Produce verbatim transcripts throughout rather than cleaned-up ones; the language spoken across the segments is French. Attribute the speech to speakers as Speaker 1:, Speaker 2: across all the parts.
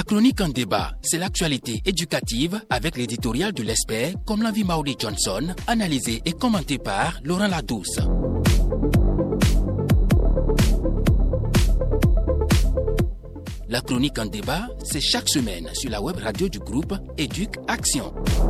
Speaker 1: chronique en débat, c'est l'actualité éducative avec l'éditorial de l'expert comme l'envie Maudie Johnson, analysé et commenté par Laurent Ladouce. La chronique en débat, c'est chaque semaine sur la web radio du groupe Éduc Action.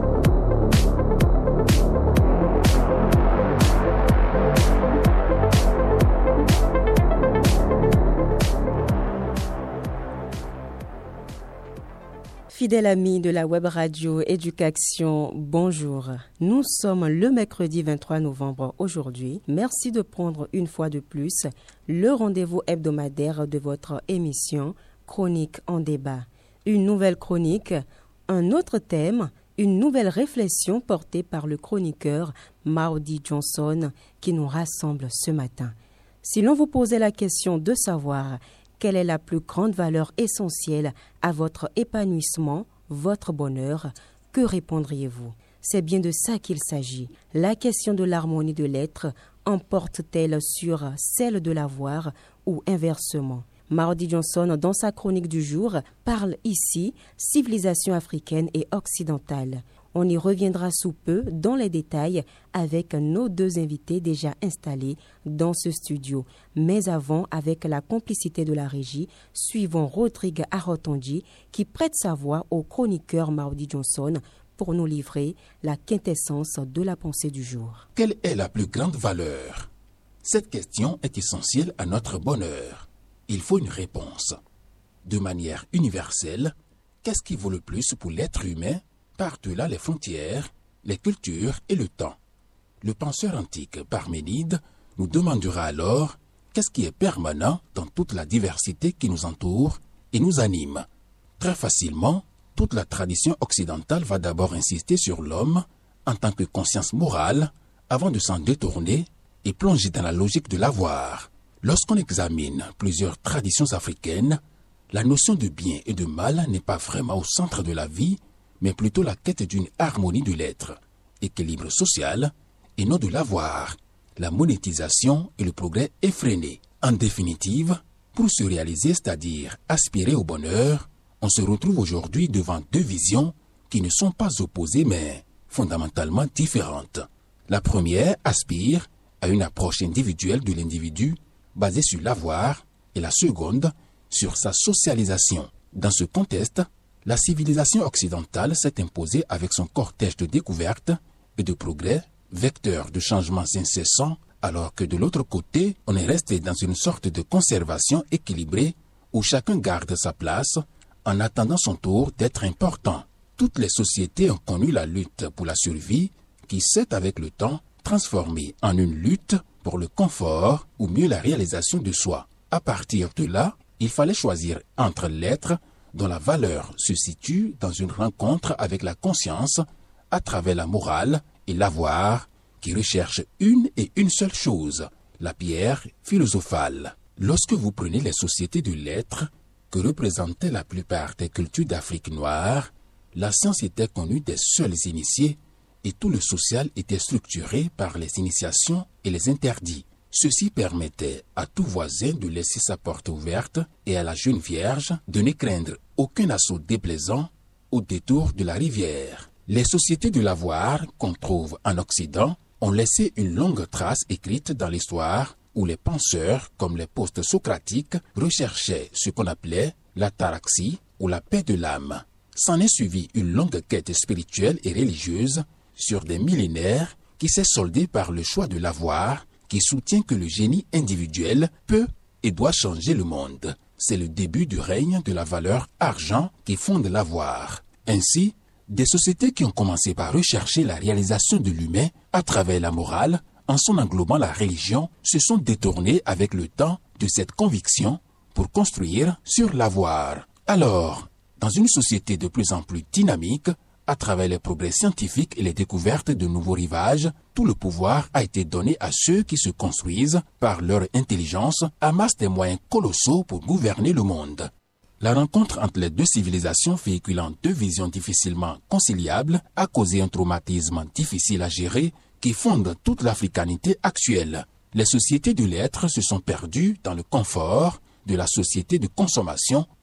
Speaker 2: Fidèles amis de la web radio Éducation, bonjour. Nous sommes le mercredi vingt-trois novembre aujourd'hui. Merci de prendre une fois de plus le rendez-vous hebdomadaire de votre émission Chronique en débat. Une nouvelle chronique, un autre thème, une nouvelle réflexion portée par le chroniqueur Maudie Johnson qui nous rassemble ce matin. Si l'on vous posait la question de savoir quelle est la plus grande valeur essentielle à votre épanouissement, votre bonheur, que répondriez-vous? C'est bien de ça qu'il s'agit. La question de l'harmonie de l'être emporte-t-elle sur celle de l'avoir ou inversement? Maudie Johnson, dans sa chronique du jour, parle ici civilisation africaine et occidentale. On y reviendra sous peu dans les détails avec nos deux invités déjà installés dans ce studio. Mais avant, avec la complicité de la régie, suivons Rodrigue Arotondi qui prête sa voix au chroniqueur Maudie Johnson pour nous livrer la quintessence de la pensée du jour.
Speaker 1: Quelle est la plus grande valeur? Cette question est essentielle à notre bonheur. Il faut une réponse. De manière universelle, qu'est-ce qui vaut le plus pour l'être humain par-delà les frontières, les cultures et le temps? Le penseur antique Parménide nous demandera alors qu'est-ce qui est permanent dans toute la diversité qui nous entoure et nous anime. Très facilement, toute la tradition occidentale va d'abord insister sur l'homme en tant que conscience morale avant de s'en détourner et plonger dans la logique de l'avoir. Lorsqu'on examine plusieurs traditions africaines, la notion de bien et de mal n'est pas vraiment au centre de la vie, mais plutôt la quête d'une harmonie de l'être, équilibre social et non de l'avoir, la monétisation et le progrès effréné. En définitive, pour se réaliser, c'est-à-dire aspirer au bonheur, on se retrouve aujourd'hui devant deux visions qui ne sont pas opposées mais fondamentalement différentes. La première aspire à une approche individuelle de l'individu basée sur l'avoir et la seconde sur sa socialisation. Dans ce contexte, la civilisation occidentale s'est imposée avec son cortège de découvertes et de progrès, vecteur de changements incessants, alors que de l'autre côté, on est resté dans une sorte de conservation équilibrée où chacun garde sa place en attendant son tour d'être important. Toutes les sociétés ont connu la lutte pour la survie qui s'est avec le temps transformée en une lutte pour le confort ou mieux la réalisation de soi. À partir de là, il fallait choisir entre l'être dont la valeur se situe dans une rencontre avec la conscience à travers la morale et l'avoir qui recherche une et une seule chose, la pierre philosophale. Lorsque vous prenez les sociétés de l'être que représentaient la plupart des cultures d'Afrique noire, la science était connue des seuls initiés et tout le social était structuré par les initiations et les interdits. Ceci permettait à tout voisin de laisser sa porte ouverte et à la jeune vierge de ne craindre aucun assaut déplaisant au détour de la rivière. Les sociétés de l'avoir qu'on trouve en Occident ont laissé une longue trace écrite dans l'histoire où les penseurs comme les post-socratiques recherchaient ce qu'on appelait l'ataraxie ou la paix de l'âme. S'en est suivi une longue quête spirituelle et religieuse sur des millénaires qui s'est soldée par le choix de l'avoir qui soutient que le génie individuel peut et doit changer le monde. C'est le début du règne de la valeur argent qui fonde l'avoir. Ainsi, des sociétés qui ont commencé par rechercher la réalisation de l'humain à travers la morale, en son englobant la religion, se sont détournées avec le temps de cette conviction pour construire sur l'avoir. Alors, dans une société de plus en plus dynamique, à travers les progrès scientifiques et les découvertes de nouveaux rivages, tout le pouvoir a été donné à ceux qui se construisent par leur intelligence, amassent des moyens colossaux pour gouverner le monde. La rencontre entre les deux civilisations véhiculant deux visions difficilement conciliables a causé un traumatisme difficile à gérer qui fonde toute l'africanité actuelle. Les sociétés de l'être se sont perdues dans le confort de la société de consommation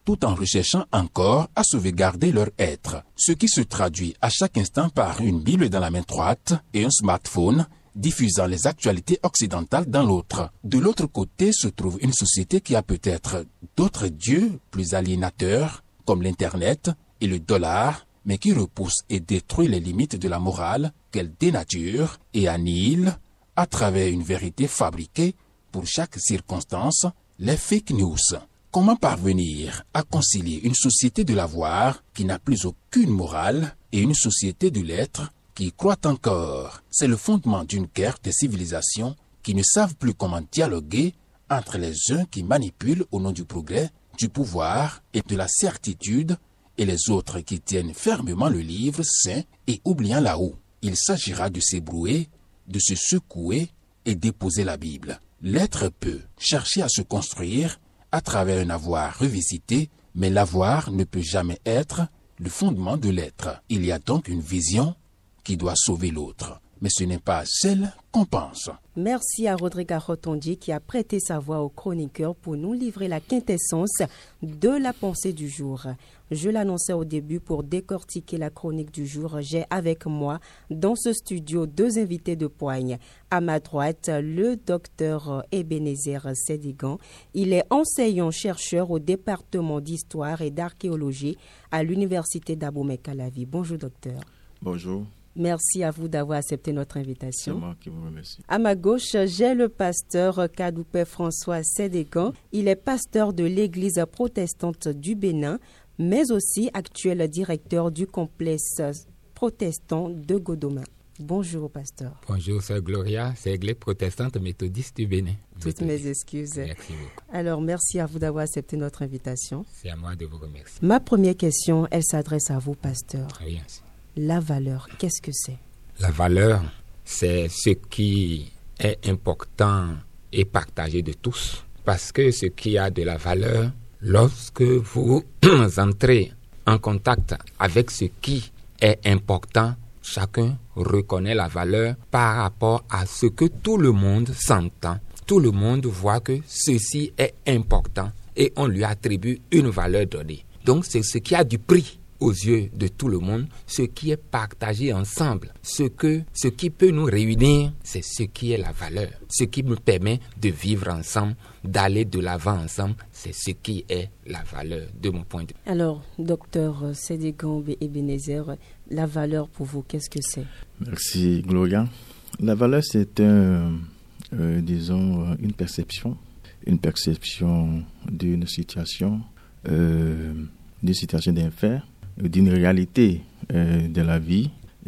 Speaker 1: tout en recherchant encore à sauvegarder leur être, ce qui se traduit à chaque instant par une Bible dans la main droite et un smartphone diffusant les actualités occidentales dans l'autre. De l'autre côté se trouve une société qui a peut-être d'autres dieux plus aliénateurs, comme l'Internet et le dollar, mais qui repousse et détruit les limites de la morale qu'elle dénature et annihile à travers une vérité fabriquée pour chaque circonstance, les fake news. Comment parvenir à concilier une société de l'avoir qui n'a plus aucune morale et une société de l'être qui croit encore? C'est le fondement d'une guerre des civilisations qui ne savent plus comment dialoguer entre les uns qui manipulent au nom du progrès, du pouvoir et de la certitude et les autres qui tiennent fermement le livre saint et oubliant là-haut. Il s'agira de s'ébrouer, de se secouer et déposer la Bible. L'être peut chercher à se construire à travers un avoir revisité, mais l'avoir ne peut jamais être le fondement de l'être. Il y a donc une vision qui doit sauver l'autre, mais ce n'est pas celle qu'on pense.
Speaker 2: Merci à Rodrigue Rotondi qui a prêté sa voix au chroniqueur pour nous livrer la quintessence de la pensée du jour. Je l'annonçais au début, pour décortiquer la chronique du jour, j'ai avec moi dans ce studio deux invités de poigne. À ma droite, le docteur Ebenezer Sédigan. Il est enseignant-chercheur au département d'histoire et d'archéologie à l'université d'Abomey-Calavi. Bonjour docteur.
Speaker 3: Bonjour.
Speaker 2: Merci à vous d'avoir accepté notre invitation.
Speaker 3: C'est moi qui vous remercie.
Speaker 2: À ma gauche, j'ai le pasteur Kadoupe François Sédigan. Il est pasteur de l'église protestante du Bénin, mais aussi actuel directeur du complexe protestant de Godoma. Bonjour, pasteur.
Speaker 4: Bonjour, sœur Gloria, c'est l'église protestante méthodiste du Bénin.
Speaker 2: Toutes mes excuses.
Speaker 4: Merci beaucoup.
Speaker 2: Alors, merci à vous d'avoir accepté notre invitation.
Speaker 4: C'est à moi de vous remercier.
Speaker 2: Ma première question, elle s'adresse à vous, pasteur.
Speaker 4: Très bien.
Speaker 2: La valeur, qu'est-ce que c'est?
Speaker 4: La valeur, c'est ce qui est important et partagé de tous. Parce que ce qui a de la valeur, lorsque vous entrez en contact avec ce qui est important, chacun reconnaît la valeur par rapport à ce que tout le monde s'entend. Tout le monde voit que ceci est important et on lui attribue une valeur donnée. Donc c'est ce qui a du prix aux yeux de tout le monde, ce qui est partagé ensemble, ce, que, ce qui peut nous réunir, c'est ce qui est la valeur. Ce qui me permet de vivre ensemble, d'aller de l'avant ensemble, c'est ce qui est la valeur de mon point de vue.
Speaker 2: Alors, docteur Sédigan Ebenezer, la valeur pour vous, qu'est-ce que c'est?
Speaker 3: Merci Gloria. La valeur, c'est un, euh, disons, une perception, une perception d'une situation, euh, d'une situation d'un fait, d'une réalité euh, de la vie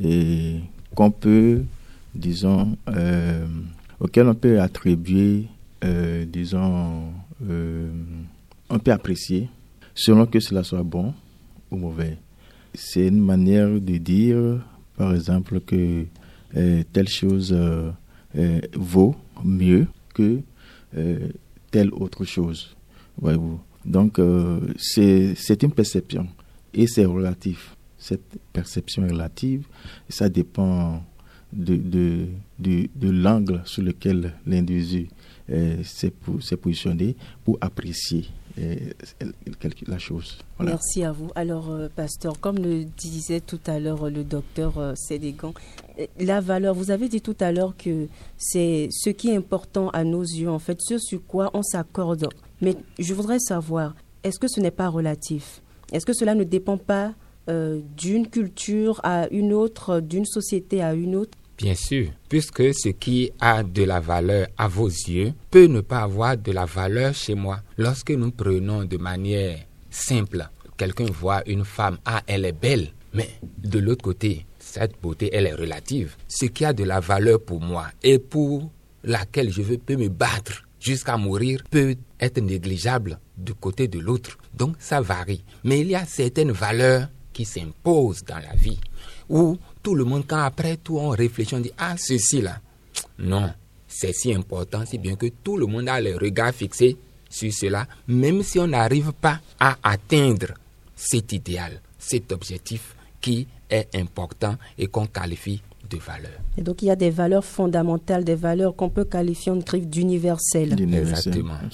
Speaker 3: et qu'on peut, disons, euh, auquel on peut attribuer, euh, disons, euh, on peut apprécier selon que cela soit bon ou mauvais. C'est une manière de dire, par exemple, que euh, telle chose euh, euh, vaut mieux que euh, telle autre chose. Voyez-vous. Donc, euh, c'est, c'est une perception. Et c'est relatif. Cette perception est relative. Ça dépend de, de, de, de l'angle sur lequel l'individu euh, s'est, s'est positionné pour apprécier euh, la chose. Voilà.
Speaker 2: Merci à vous. Alors, euh, pasteur, comme le disait tout à l'heure le docteur euh, Sédigan, la valeur, vous avez dit tout à l'heure que c'est ce qui est important à nos yeux, en fait, ce sur quoi on s'accorde. Mais je voudrais savoir, est-ce que ce n'est pas relatif ? Est-ce que cela ne dépend pas euh, d'une culture à une autre, d'une société à une autre?
Speaker 4: Bien sûr, puisque ce qui a de la valeur à vos yeux peut ne pas avoir de la valeur chez moi. Lorsque nous prenons de manière simple, quelqu'un voit une femme, ah, elle est belle, mais de l'autre côté, cette beauté, elle est relative. Ce qui a de la valeur pour moi et pour laquelle je veux, peux me battre jusqu'à mourir peut être négligeable du côté de l'autre. Donc ça varie. Mais il y a certaines valeurs qui s'imposent dans la vie où tout le monde, quand après tout on réfléchit, on dit « Ah, ceci là, non, c'est si important, si bien que tout le monde a le regard fixé sur cela, même si on n'arrive pas à atteindre cet idéal, cet objectif qui est important et qu'on qualifie de valeurs. »
Speaker 2: Et donc il y a des valeurs fondamentales, des valeurs qu'on peut qualifier en griffe d'universelles.
Speaker 3: D'universel,
Speaker 4: exactement.
Speaker 3: Absolument.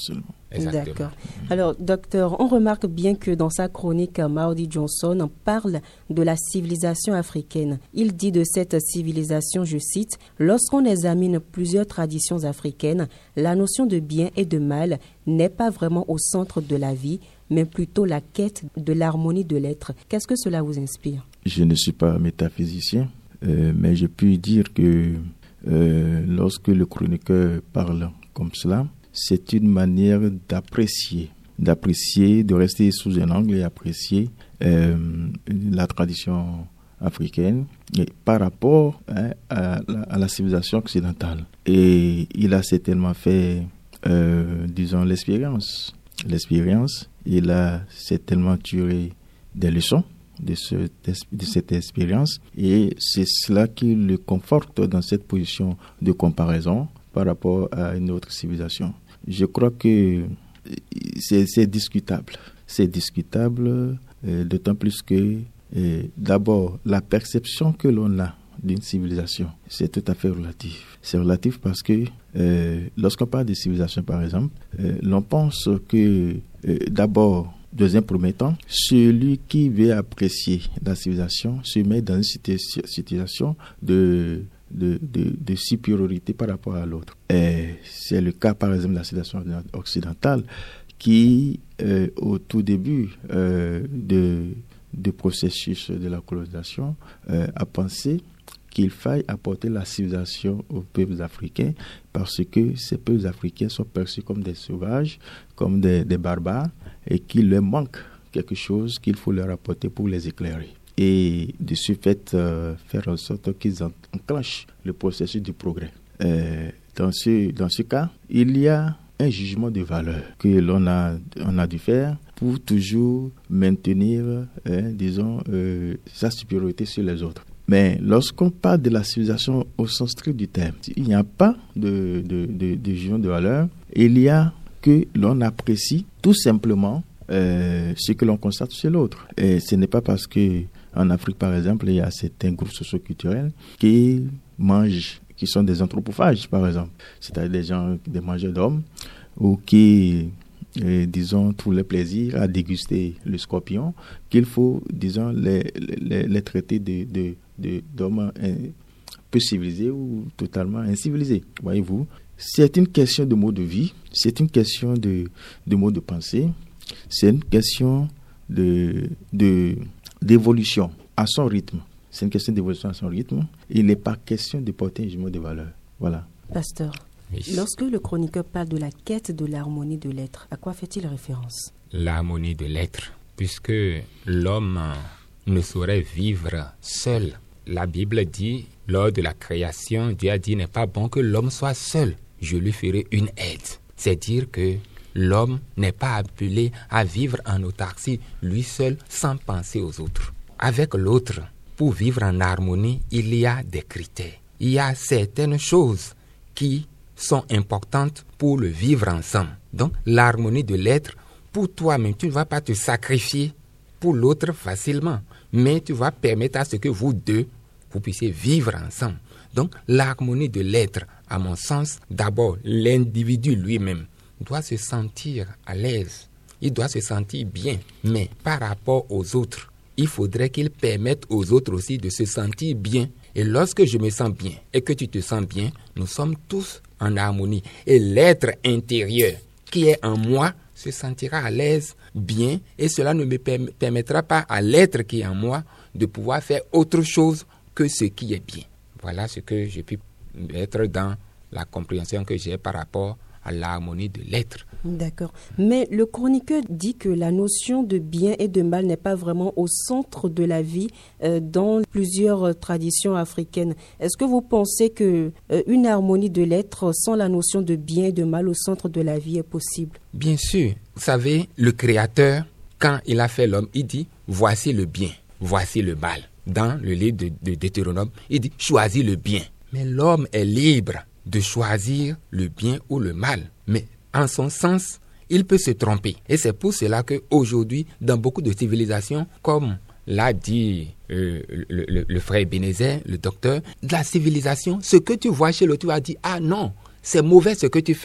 Speaker 4: Exactement.
Speaker 2: D'accord. Alors, docteur, on remarque bien que dans sa chronique, Maudie Johnson parle de la civilisation africaine. Il dit de cette civilisation, je cite, « Lorsqu'on examine plusieurs traditions africaines, la notion de bien et de mal n'est pas vraiment au centre de la vie, mais plutôt la quête de l'harmonie de l'être. » Qu'est-ce que cela vous inspire?
Speaker 3: Je ne suis pas métaphysicien, euh, mais je puis dire que euh, lorsque le chroniqueur parle comme cela, c'est une manière d'apprécier, d'apprécier, de rester sous un angle et apprécier euh, la tradition africaine et par rapport hein, à, la, à la civilisation occidentale. Et il a certainement fait, euh, disons, l'expérience. L'expérience, il a certainement tiré des leçons de, ce, de cette expérience et c'est cela qui le conforte dans cette position de comparaison par rapport à une autre civilisation. Je crois que c'est, c'est discutable. C'est discutable, euh, d'autant plus que, euh, d'abord, la perception que l'on a d'une civilisation, c'est tout à fait relatif. C'est relatif parce que euh, lorsqu'on parle de civilisation, par exemple, euh, l'on pense que, euh, d'abord, dans un premier temps, celui qui veut apprécier la civilisation se met dans une situation de... De, de, de supériorité par rapport à l'autre. Et c'est le cas, par exemple, de la civilisation occidentale qui, euh, au tout début euh, de, de processus de la colonisation, euh, a pensé qu'il faille apporter la civilisation aux peuples africains parce que ces peuples africains sont perçus comme des sauvages, comme des, des barbares et qu'il leur manque quelque chose qu'il faut leur apporter pour les éclairer. Et de ce fait, euh, faire en sorte qu'ils enclenchent le processus du progrès. Euh, dans, ce, dans ce cas, il y a un jugement de valeur que l'on a, on a dû faire pour toujours maintenir, hein, disons, euh, sa supériorité sur les autres. Mais lorsqu'on parle de la civilisation au sens strict du terme, il n'y a pas de, de, de, de jugement de valeur. Il y a que l'on apprécie tout simplement euh, ce que l'on constate chez l'autre. Et ce n'est pas parce que en Afrique, par exemple, il y a certains groupes socioculturels qui mangent, qui sont des anthropophages, par exemple. C'est-à-dire des gens, des mangeurs d'hommes, ou qui, eh, disons, trouvent le plaisir à déguster le scorpion, qu'il faut, disons, les, les, les traiter de, de, de, d'hommes un peu civilisés ou totalement incivilisés. Voyez-vous, c'est une question de mode de vie, c'est une question de, de mode de pensée, c'est une question de... de d'évolution à son rythme. C'est une question d'évolution à son rythme. Il n'est pas question de porter un jugement de valeur. Voilà.
Speaker 2: Pasteur, oui. Lorsque le chroniqueur parle de la quête de l'harmonie de l'être, à quoi fait-il référence?
Speaker 4: L'harmonie de l'être, puisque l'homme ne saurait vivre seul. La Bible dit, lors de la création, Dieu a dit, n'est pas bon que l'homme soit seul. Je lui ferai une aide. C'est dire que l'homme n'est pas appelé à vivre en autarcie, lui seul, sans penser aux autres. Avec l'autre, pour vivre en harmonie, il y a des critères. Il y a certaines choses qui sont importantes pour le vivre ensemble. Donc, l'harmonie de l'être, pour toi-même, tu ne vas pas te sacrifier pour l'autre facilement, mais tu vas permettre à ce que vous deux, vous puissiez vivre ensemble. Donc, l'harmonie de l'être, à mon sens, d'abord, l'individu lui-même doit se sentir à l'aise, il doit se sentir bien, mais par rapport aux autres, il faudrait qu'il permette aux autres aussi de se sentir bien. Et lorsque je me sens bien et que tu te sens bien, nous sommes tous en harmonie. Et l'être intérieur qui est en moi se sentira à l'aise, bien, et cela ne me permettra pas à l'être qui est en moi de pouvoir faire autre chose que ce qui est bien. Voilà ce que je peux mettre dans la compréhension que j'ai par rapport à l'harmonie de l'être.
Speaker 2: D'accord. Mais le chroniqueur dit que la notion de bien et de mal n'est pas vraiment au centre de la vie euh, dans plusieurs traditions africaines. Est-ce que vous pensez que euh, une harmonie de l'être sans la notion de bien et de mal au centre de la vie est possible?
Speaker 4: Bien sûr. Vous savez, le Créateur, quand il a fait l'homme, il dit « voici le bien, voici le mal ». Dans le livre de, de Deutéronome, il dit « choisis le bien ». Mais l'homme est libre de choisir le bien ou le mal. Mais en son sens, il peut se tromper. Et c'est pour cela qu'aujourd'hui, dans beaucoup de civilisations, comme l'a dit euh, le, le, le frère Ebenezer, le docteur, de la civilisation, ce que tu vois chez l'autre, tu vas dire, ah non, c'est mauvais ce que tu fais.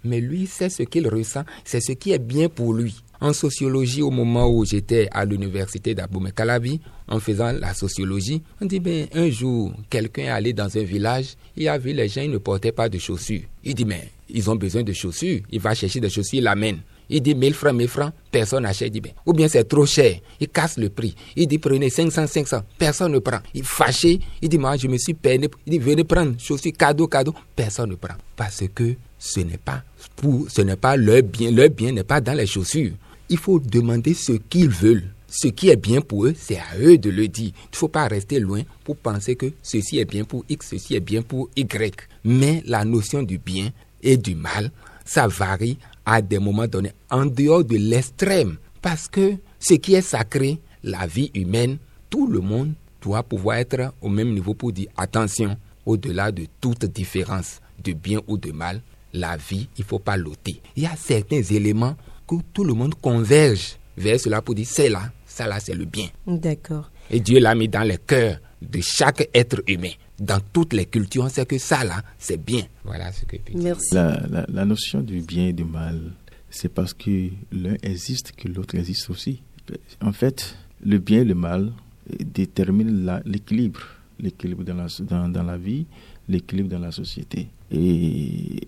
Speaker 4: mais lui, c'est ce qu'il ressent, c'est ce qui est bien pour lui. En sociologie, au moment où j'étais à l'université d'Abomey-Calavi, en faisant la sociologie, on dit, ben, un jour, quelqu'un est allé dans un village, il a vu les gens, ils ne portaient pas de chaussures. Il dit, mais ils ont besoin de chaussures, il va chercher des chaussures, il l'amène. Il dit mille francs, mille francs, personne n'achète. Il dit, ben, ou bien c'est trop cher, il casse le prix. Il dit, prenez cinq cents, cinq cents, personne ne prend. Il est fâché, il dit, moi, je me suis peiné. Il dit, venez prendre chaussures, cadeau, cadeau, personne ne prend. Parce que ce n'est pas pour, ce n'est pas leur bien, leur bien n'est pas dans les chaussures. Il faut demander ce qu'ils veulent. Ce qui est bien pour eux, c'est à eux de le dire. Il ne faut pas rester loin pour penser que ceci est bien pour X, ceci est bien pour Y. Mais la notion du bien et du mal, ça varie à des moments donnés, en dehors de l'extrême. Parce que ce qui est sacré, la vie humaine, tout le monde doit pouvoir être au même niveau pour dire attention, au-delà de toute différence de bien ou de mal, la vie, il ne faut pas l'ôter. Il y a certains éléments que tout le monde converge vers cela pour dire c'est là, ça là c'est le bien.
Speaker 2: D'accord.
Speaker 4: Et Dieu l'a mis dans le cœur de chaque être humain. Dans toutes les cultures, on sait que ça là, c'est bien. Voilà ce que je peux dire.
Speaker 2: Merci.
Speaker 3: La, la, la notion du bien et du mal, c'est parce que l'un existe que l'autre existe aussi. En fait, le bien et le mal déterminent la, l'équilibre. L'équilibre dans la, dans, dans la vie, l'équilibre dans la société. Et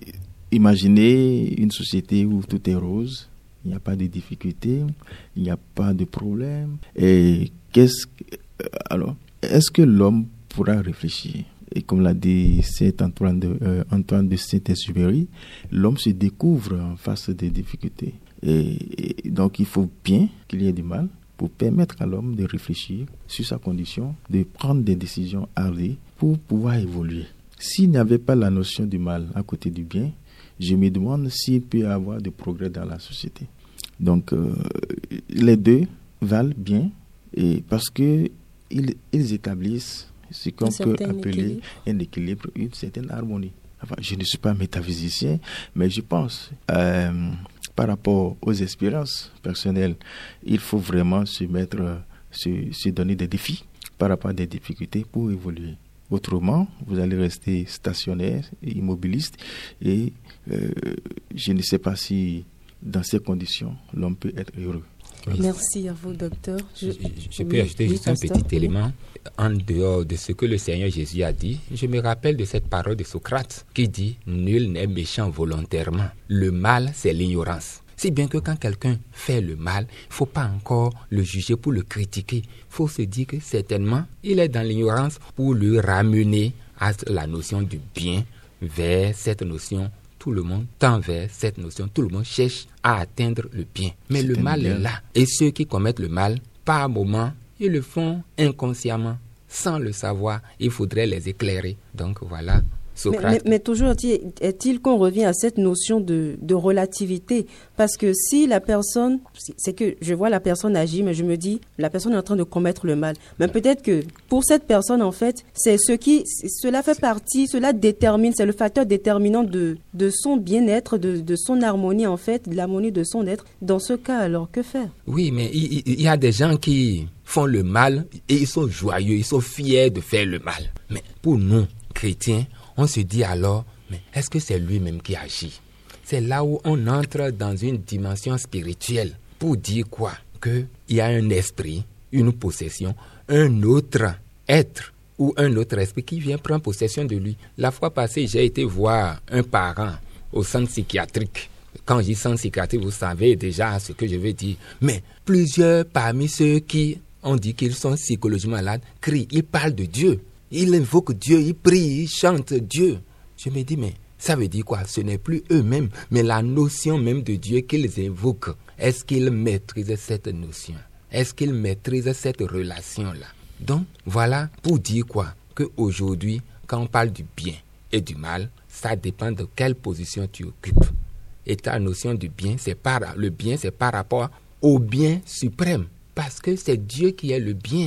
Speaker 3: imaginez une société où tout est rose, il n'y a pas de difficultés, il n'y a pas de problème. Et qu'est-ce que, alors, est-ce que l'homme pourra réfléchir? Et comme l'a dit Saint Antoine de, euh, Antoine de Saint-Exupéry, l'homme se découvre en face des difficultés. Et, et donc, il faut bien qu'il y ait du mal pour permettre à l'homme de réfléchir sur sa condition, de prendre des décisions hardies pour pouvoir évoluer. S'il n'y avait pas la notion du mal à côté du bien, je me demande s'il peut y avoir de progrès dans la société. Donc, euh, les deux valent bien et parce qu'ils ils établissent ce qu'on peut appeler équilibre. un équilibre, une certaine harmonie. Enfin, je ne suis pas métaphysicien, mais je pense, euh, par rapport aux expériences personnelles, il faut vraiment se mettre, se, se donner des défis par rapport à des difficultés pour évoluer. Autrement, vous allez rester stationnaire et immobiliste et euh, je ne sais pas si dans ces conditions, l'homme peut être heureux.
Speaker 2: Oui. Merci à vous, docteur.
Speaker 4: Je, je, je peux oui, ajouter oui, juste pasteur. un petit élément. En dehors de ce que le Seigneur Jésus a dit, je me rappelle de cette parole de Socrate qui dit « Nul n'est méchant volontairement. Le mal, c'est l'ignorance. » Si bien que quand quelqu'un fait le mal, il ne faut pas encore le juger pour le critiquer. Il faut se dire que certainement, il est dans l'ignorance pour le ramener à la notion du bien vers cette notion. Tout le monde tend vers cette notion. Tout le monde cherche à atteindre le bien. Mais c'est le mal bien. est là. Et ceux qui commettent le mal, par moment, ils le font inconsciemment, sans le savoir. Il faudrait les éclairer. Donc voilà.
Speaker 2: Mais, mais, mais toujours est-il qu'on revient à cette notion de, de relativité? Parce que si la personne, c'est que je vois la personne agir, mais je me dis, la personne est en train de commettre le mal. Mais peut-être que pour cette personne, en fait, c'est ce qui, cela fait partie, cela détermine, c'est le facteur déterminant de, de son bien-être, de, de son harmonie, en fait, de l'harmonie de son être. Dans ce cas, alors, que faire?
Speaker 4: Oui, mais il, il y a des gens qui font le mal et ils sont joyeux, ils sont fiers de faire le mal. Mais pour nous, chrétiens, on se dit alors, mais est-ce que c'est lui-même qui agit? C'est là où on entre dans une dimension spirituelle pour dire quoi? Qu'il y a un esprit, une possession, un autre être ou un autre esprit qui vient prendre possession de lui. La fois passée, j'ai été voir un parent au centre psychiatrique. Quand je dis centre psychiatrique, vous savez déjà ce que je veux dire. Mais plusieurs parmi ceux qui ont dit qu'ils sont psychologiquement malades crient, ils parlent de Dieu. Ils invoquent Dieu, ils prient, ils chantent Dieu. Je me dis, mais ça veut dire quoi? Ce n'est plus eux-mêmes, mais la notion même de Dieu qu'ils invoquent. Est-ce qu'ils maîtrisent cette notion? Est-ce qu'ils maîtrisent cette relation-là? Donc, voilà pour dire quoi? Qu'aujourd'hui, quand on parle du bien et du mal, ça dépend de quelle position tu occupes. Et ta notion du bien, c'est par, le bien, c'est par rapport au bien suprême. Parce que c'est Dieu qui est le bien.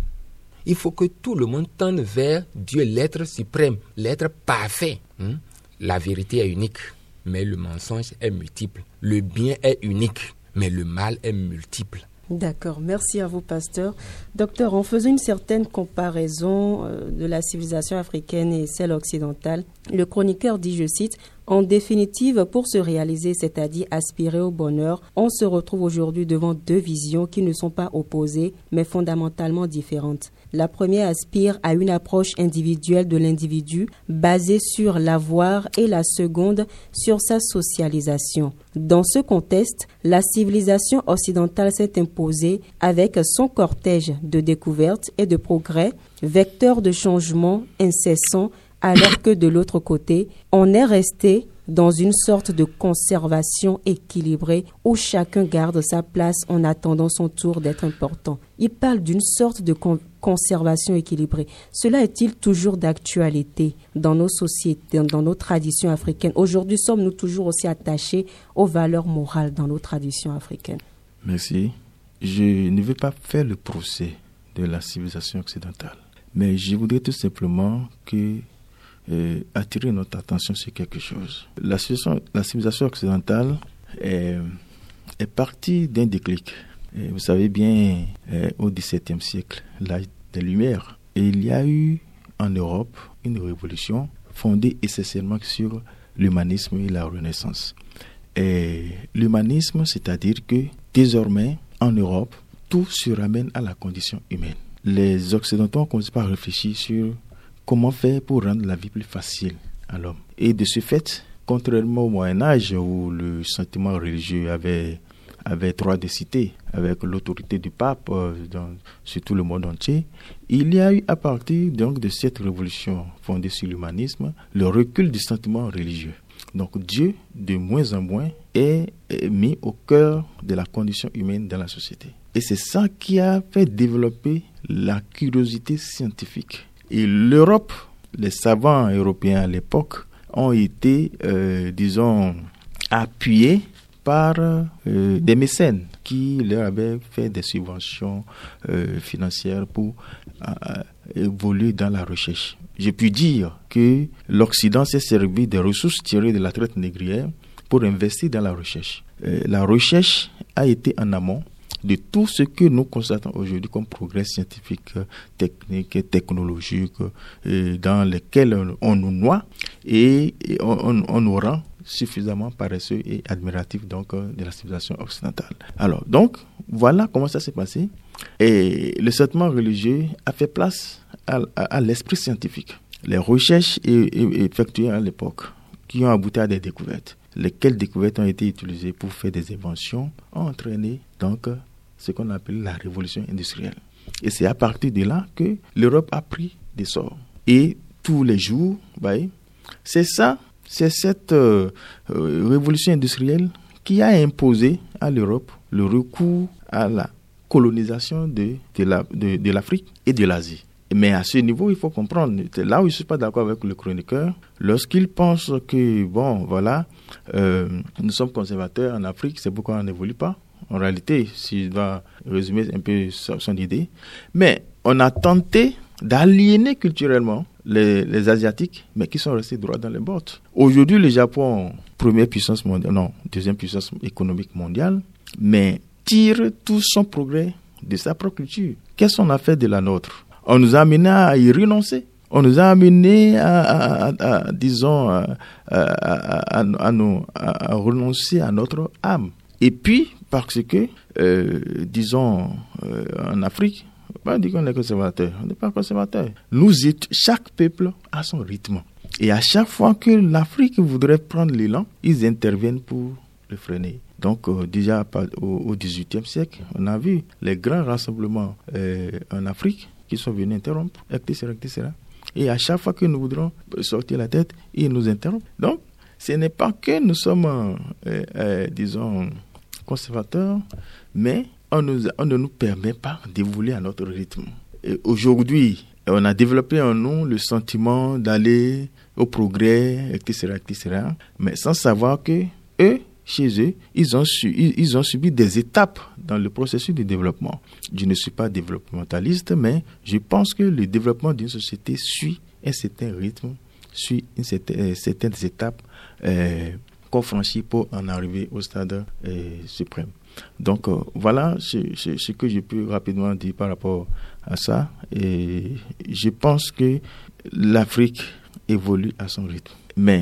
Speaker 4: Il faut que tout le monde tende vers Dieu, l'être suprême, l'être parfait. Hum? La vérité est unique, mais le mensonge est multiple. Le bien est unique, mais le mal est multiple.
Speaker 2: D'accord, merci à vous, pasteur. Docteur, en faisant une certaine comparaison euh, de la civilisation africaine et celle occidentale, le chroniqueur dit, je cite, « En définitive, pour se réaliser, c'est-à-dire aspirer au bonheur, on se retrouve aujourd'hui devant deux visions qui ne sont pas opposées, mais fondamentalement différentes. La première aspire à une approche individuelle de l'individu basée sur l'avoir et la seconde sur sa socialisation. Dans ce contexte, la civilisation occidentale s'est imposée avec son cortège de découvertes et de progrès, vecteur de changement incessant, alors que de l'autre côté, on est resté dans une sorte de conservation équilibrée où chacun garde sa place en attendant son tour d'être important. Il parle d'une sorte de con- conservation équilibrée. Cela est-il toujours d'actualité dans nos sociétés, dans nos traditions africaines? Aujourd'hui, sommes-nous toujours aussi attachés aux valeurs morales dans nos traditions africaines?
Speaker 3: Merci. Je ne vais pas faire le procès de la civilisation occidentale, mais je voudrais tout simplement que Euh, attirer notre attention sur quelque chose. La civilisation, la civilisation occidentale est, est partie d'un déclic. Et vous savez bien, euh, au dix-septième siècle, l'âge des Lumières, et il y a eu en Europe une révolution fondée essentiellement sur l'humanisme et la Renaissance. Et l'humanisme, c'est-à-dire que désormais, en Europe, tout se ramène à la condition humaine. Les Occidentaux ont commencé par réfléchir sur comment faire pour rendre la vie plus facile à l'homme. Et de ce fait, contrairement au Moyen-Âge où le sentiment religieux avait, avait droit de cité, avec l'autorité du pape euh, dans, sur tout le monde entier, il y a eu à partir donc, de cette révolution fondée sur l'humanisme, le recul du sentiment religieux. Donc Dieu, de moins en moins, est, est mis au cœur de la condition humaine dans la société. Et c'est ça qui a fait développer la curiosité scientifique. Et l'Europe, les savants européens à l'époque, ont été, euh, disons, appuyés par euh, des mécènes qui leur avaient fait des subventions euh, financières pour euh, évoluer dans la recherche. Je puis dire que l'Occident s'est servi des ressources tirées de la traite négrière pour investir dans la recherche. Euh, la recherche a été en amont de tout ce que nous constatons aujourd'hui comme progrès scientifique, technique et technologique, et dans lesquels on nous noie et on, on, on nous rend suffisamment paresseux et admiratifs donc, de la civilisation occidentale. Alors, donc, voilà comment ça s'est passé. Et le sentiment religieux a fait place à, à, à l'esprit scientifique. Les recherches effectuées à l'époque qui ont abouti à des découvertes, lesquelles découvertes ont été utilisées pour faire des inventions, ont entraîné donc ce qu'on appelle la révolution industrielle. Et c'est à partir de là que l'Europe a pris des sorts. Et tous les jours, bah, c'est ça, c'est cette euh, révolution industrielle qui a imposé à l'Europe le recours à la colonisation de, de, la, de, de l'Afrique et de l'Asie. Mais à ce niveau, il faut comprendre, c'est là où je ne suis pas d'accord avec le chroniqueur, lorsqu'il pense que, bon, voilà, euh, nous sommes conservateurs en Afrique, c'est pourquoi on n'évolue pas. En réalité, si je dois résumer un peu son idée, mais on a tenté d'aliéner culturellement les, les Asiatiques, mais qui sont restés droits dans les bottes. Aujourd'hui, le Japon, première puissance mondiale, non, deuxième puissance économique mondiale, mais tire tout son progrès de sa propre culture. Qu'est-ce qu'on a fait de la nôtre? On nous a amenés à y renoncer. On nous a amenés à, à, à, à disons, à, à, à, à, nous, à, à renoncer à notre âme. Et puis, parce que, euh, disons, euh, en Afrique, on ne peut pas dire qu'on est conservateur. On n'est pas conservateur. Nous, chaque peuple a son rythme. Et à chaque fois que l'Afrique voudrait prendre l'élan, ils interviennent pour le freiner. Donc, euh, déjà au, au dix-huitième siècle, on a vu les grands rassemblements euh, en Afrique qui sont venus interrompre, et cetera, et cetera. Et à chaque fois que nous voudrons sortir la tête, ils nous interrompent. Donc, ce n'est pas que nous sommes, euh, euh, disons, conservateurs, mais on, nous, on ne nous permet pas d'évoluer à notre rythme. Et aujourd'hui, on a développé en nous le sentiment d'aller au progrès, et cetera, et cetera, mais sans savoir que eux, chez eux, ils ont, su, ils, ils ont subi des étapes dans le processus de développement. Je ne suis pas développementaliste, mais je pense que le développement d'une société suit un certain rythme, suit une certaine, certaines étapes euh, qu'on franchit pour en arriver au stade euh, suprême. Donc euh, voilà ce, ce, ce que je peux rapidement dire par rapport à ça. Et je pense que l'Afrique évolue à son rythme. Mais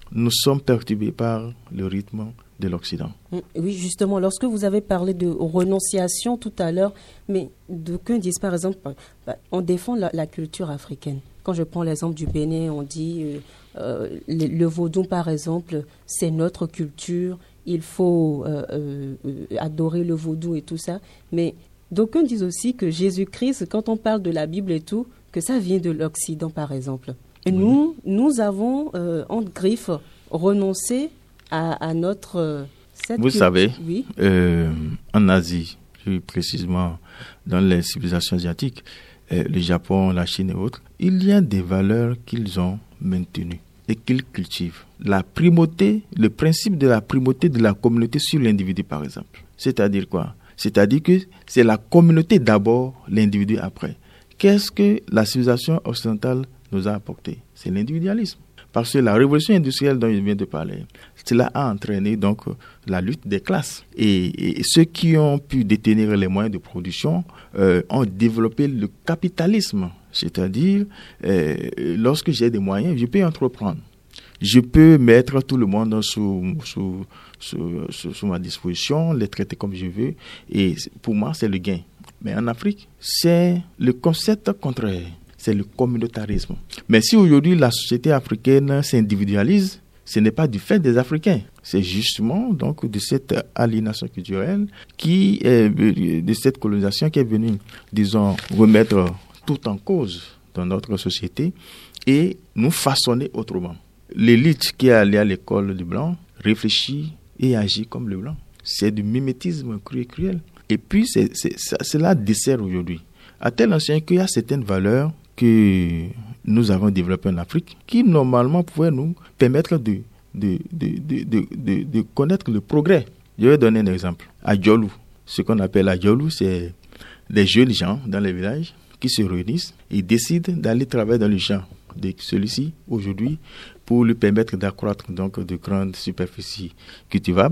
Speaker 3: nous sommes perturbés par le rythme de l'Occident.
Speaker 2: Oui, justement, lorsque vous avez parlé de renonciation tout à l'heure, mais d'aucuns disent par exemple, on défend la, la culture africaine. Quand je prends l'exemple du Bénin, on dit euh, euh, le, le vaudou par exemple, c'est notre culture, il faut euh, euh, adorer le vaudou et tout ça. Mais d'aucuns disent aussi que Jésus-Christ, quand on parle de la Bible et tout, que ça vient de l'Occident par exemple. Et oui. nous, nous avons euh, en griffe renoncé à, à notre... Euh, cette
Speaker 3: Vous
Speaker 2: culture.
Speaker 3: savez,
Speaker 2: oui.
Speaker 3: euh, en Asie, plus précisément dans les civilisations asiatiques, euh, le Japon, la Chine et autres, il y a des valeurs qu'ils ont maintenues et qu'ils cultivent. La primauté, le principe de la primauté de la communauté sur l'individu, par exemple. C'est-à-dire quoi? C'est-à-dire que c'est la communauté d'abord, l'individu après. Qu'est-ce que la civilisation occidentale nous a apporté? C'est l'individualisme. Parce que la révolution industrielle dont je viens de parler, cela a entraîné donc la lutte des classes. Et, et ceux qui ont pu détenir les moyens de production euh, ont développé le capitalisme. C'est-à-dire, euh, lorsque j'ai des moyens, je peux entreprendre. Je peux mettre tout le monde sous, sous, sous, sous, sous ma disposition, les traiter comme je veux. Et pour moi, c'est le gain. Mais en Afrique, c'est le concept contraire. C'est le communautarisme. Mais si aujourd'hui la société africaine s'individualise, ce n'est pas du fait des Africains. C'est justement donc de cette aliénation culturelle, qui est, de cette colonisation qui est venue, disons, remettre tout en cause dans notre société et nous façonner autrement. L'élite qui est allée à l'école du blanc réfléchit et agit comme le blanc. C'est du mimétisme cru et cruel. Et puis, c'est, c'est, cela dessert aujourd'hui. À tel enseigne qu'il y a certaines valeurs que nous avons développées en Afrique qui, normalement, pouvaient nous permettre de, de, de, de, de, de, de connaître le progrès. Je vais donner un exemple. À Djolou, ce qu'on appelle à Djolou, c'est des jeunes gens dans les villages qui se réunissent et décident d'aller travailler dans le champ de celui-ci aujourd'hui pour lui permettre d'accroître donc de grandes superficies cultivables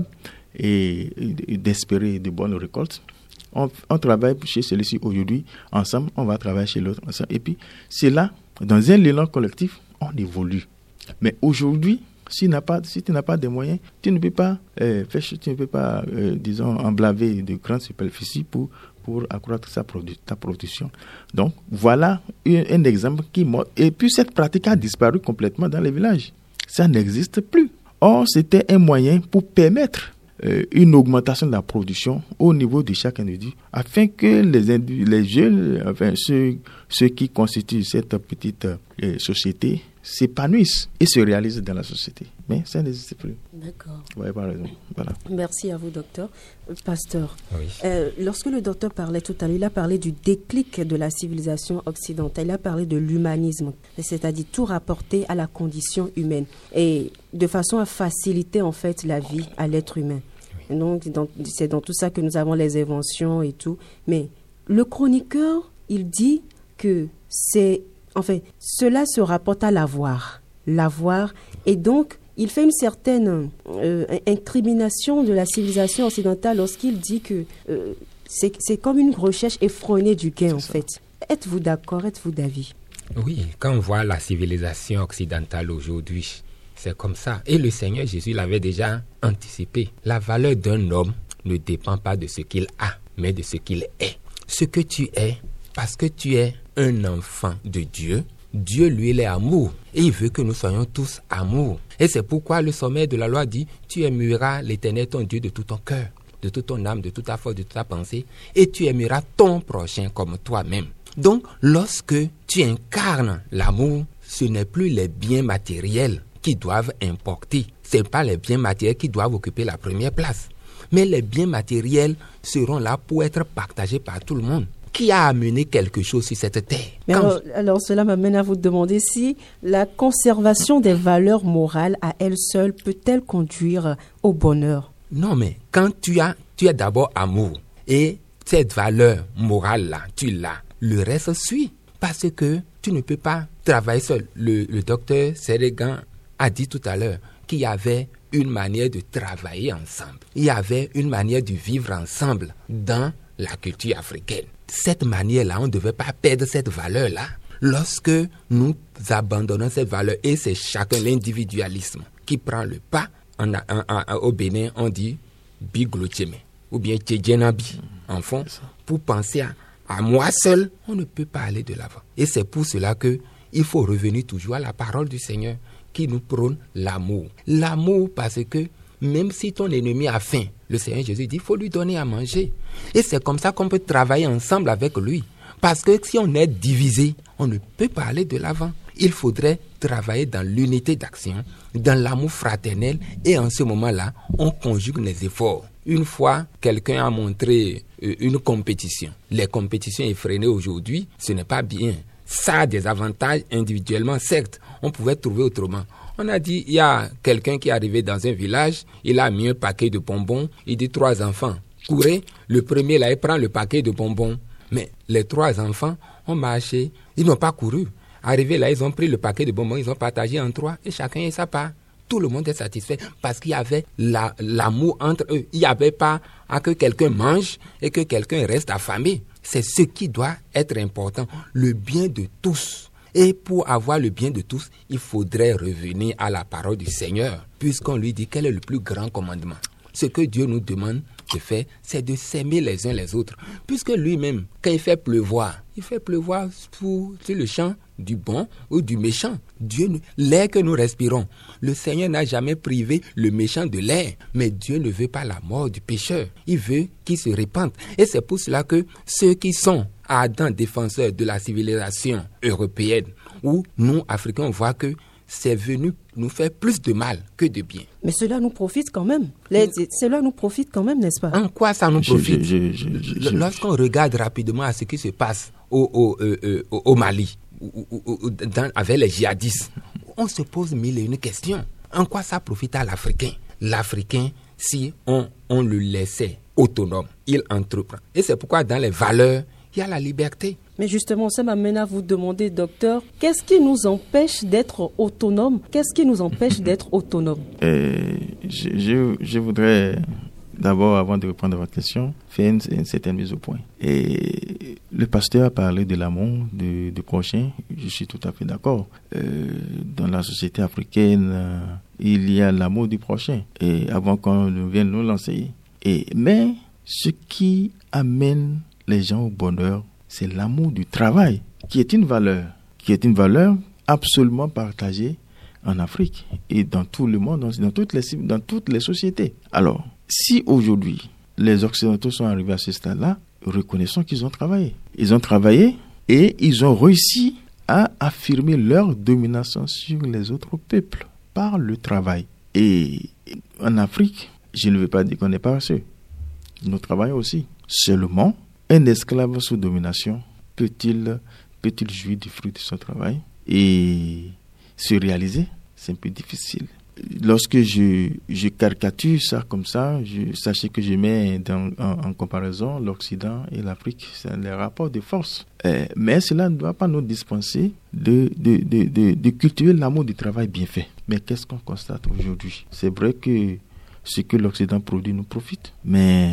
Speaker 3: et, et d'espérer de bonnes récoltes. On, on travaille chez celui-ci aujourd'hui, ensemble, on va travailler chez l'autre ensemble. Et puis, c'est là, dans un élan collectif, on évolue. Mais aujourd'hui, si, n'a pas, si tu n'as pas de moyens, tu ne peux pas, euh, faire, tu ne peux pas euh, disons, emblaver de grandes superficies pour, pour accroître sa produ- ta production. Donc, voilà un, un exemple qui montre. Et puis, cette pratique a disparu complètement dans les villages. Ça n'existe plus. Or, c'était un moyen pour permettre Euh, une augmentation de la production au niveau de chaque individu afin que les, individus, les jeunes, enfin ceux, ceux qui constituent cette petite euh, société s'épanouissent et se réalisent dans la société. Mais ça n'existe plus.
Speaker 2: D'accord.
Speaker 3: Ouais, par exemple. Voilà.
Speaker 2: Merci à vous, docteur. Pasteur,
Speaker 4: oui.
Speaker 2: euh, lorsque le docteur parlait tout à l'heure, il a parlé du déclic de la civilisation occidentale, il a parlé de l'humanisme, c'est-à-dire tout rapporté à la condition humaine et de façon à faciliter en fait la vie à l'être humain. Oui. Donc, dans, c'est dans tout ça que nous avons les inventions et tout. Mais le chroniqueur, il dit que c'est, enfin, cela se rapporte à l'avoir, l'avoir, et donc il fait une certaine euh, incrimination de la civilisation occidentale lorsqu'il dit que euh, c'est, c'est comme une recherche effrénée du gain, en fait. Êtes-vous d'accord? Êtes-vous d'avis?
Speaker 4: Oui, quand on voit la civilisation occidentale aujourd'hui, c'est comme ça. Et le Seigneur Jésus l'avait déjà anticipé. La valeur d'un homme ne dépend pas de ce qu'il a, mais de ce qu'il est. Ce que tu es, parce que tu es un enfant de Dieu, Dieu, lui, il est amour. Et il veut que nous soyons tous amour. Et c'est pourquoi le sommet de la loi dit, tu aimeras l'Éternel, ton Dieu, de tout ton cœur, de toute ton âme, de toute ta force, de toute ta pensée. Et tu aimeras ton prochain comme toi-même. Donc, lorsque tu incarnes l'amour, ce n'est plus les biens matériels qui doivent importer. Ce n'est pas les biens matériels qui doivent occuper la première place. Mais les biens matériels seront là pour être partagés par tout le monde. Qui a amené quelque chose sur cette terre?
Speaker 2: Mais alors, je... alors, cela m'amène à vous demander si la conservation des valeurs morales à elle seule peut-elle conduire au bonheur?
Speaker 4: Non, mais quand tu as, tu as d'abord amour et cette valeur morale-là, tu l'as, le reste suit parce que tu ne peux pas travailler seul. Le, le docteur Sérégan a dit tout à l'heure qu'il y avait une manière de travailler ensemble. Il y avait une manière de vivre ensemble dans la culture africaine. Cette manière-là, on ne devait pas perdre cette valeur-là. Lorsque nous abandonnons cette valeur, et c'est chacun l'individualisme qui prend le pas. En, en, en, au Bénin, on dit Biglotieme ou bien Tchedjenabi en fond. Pour penser à, à moi seul, on ne peut pas aller de l'avant. Et c'est pour cela que il faut revenir toujours à la parole du Seigneur qui nous prône l'amour. L'amour parce que même si ton ennemi a faim, le Seigneur Jésus dit, il faut lui donner à manger. Et c'est comme ça qu'on peut travailler ensemble avec lui. Parce que si on est divisé, on ne peut pas aller de l'avant. Il faudrait travailler dans l'unité d'action, dans l'amour fraternel, et en ce moment-là, on conjugue les efforts. Une fois, quelqu'un a montré euh, une compétition. Les compétitions effrénées aujourd'hui, ce n'est pas bien. Ça a des avantages individuellement, certes, on pouvait trouver autrement. On a dit, il y a quelqu'un qui est arrivé dans un village, il a mis un paquet de bonbons, il dit trois enfants, courez, le premier là, il prend le paquet de bonbons. Mais les trois enfants ont marché, ils n'ont pas couru. Arrivés là, ils ont pris le paquet de bonbons, ils ont partagé en trois et chacun est sa part. Tout le monde est satisfait parce qu'il y avait la, l'amour entre eux. Il n'y avait pas à que quelqu'un mange et que quelqu'un reste affamé. C'est ce qui doit être important, le bien de tous. Et pour avoir le bien de tous, il faudrait revenir à la parole du Seigneur, puisqu'on lui dit quel est le plus grand commandement. Ce que Dieu nous demande de faire, c'est de s'aimer les uns les autres. Puisque lui-même, quand il fait pleuvoir, il fait pleuvoir pour, sur le champ du bon ou du méchant. Dieu, l'air que nous respirons, le Seigneur n'a jamais privé le méchant de l'air, mais Dieu ne veut pas la mort du pécheur. Il veut qu'il se répande. Et c'est pour cela que ceux qui sont ardents défenseurs de la civilisation européenne, où nous, Africains, on voit que c'est venu nous faire plus de mal que de bien.
Speaker 2: Mais cela nous profite quand même. Les, cela nous profite quand même, n'est-ce pas?
Speaker 4: En quoi ça nous profite?
Speaker 3: je, je, je, je,
Speaker 4: Lorsqu'on regarde rapidement à ce qui se passe au, au, euh, au, au Mali, ou, ou, ou, dans, avec les djihadistes, on se pose mille et une questions. En quoi ça profite à l'Africain? L'Africain, si on, on le laissait autonome, il entreprend. Et c'est pourquoi dans les valeurs, il y a la liberté.
Speaker 2: Mais justement, ça m'amène à vous demander, docteur, qu'est-ce qui nous empêche d'être autonomes? Qu'est-ce qui nous empêche d'être autonomes?
Speaker 3: euh, je, je, je voudrais d'abord, avant de répondre à votre question, faire une, une certaine mise au point. Et le pasteur a parlé de l'amour du, du prochain. Je suis tout à fait d'accord. Euh, dans la société africaine, euh, il y a l'amour du prochain. Et avant qu'on vienne nous l'enseigner. Et, mais ce qui amène les gens au bonheur, c'est l'amour du travail, qui est une valeur, qui est une valeur absolument partagée en Afrique et dans tout le monde, dans toutes les, dans toutes les sociétés. Alors, si aujourd'hui, les Occidentaux sont arrivés à ce stade-là, reconnaissons qu'ils ont travaillé. Ils ont travaillé et ils ont réussi à affirmer leur domination sur les autres peuples par le travail. Et en Afrique, je ne veux pas dire qu'on n'est pas paresseux. Nous travaillons aussi. Seulement, un esclave sous domination peut-il, peut-il jouir du fruit de son travail et se réaliser? C'est un peu difficile. Lorsque je, je caricature ça comme ça, je, sachez que je mets dans, en, en comparaison l'Occident et l'Afrique, c'est les rapports de force. Euh, mais cela ne doit pas nous dispenser de, de, de, de, de cultiver l'amour du travail bien fait. Mais qu'est-ce qu'on constate aujourd'hui? C'est vrai que ce que l'Occident produit nous profite, mais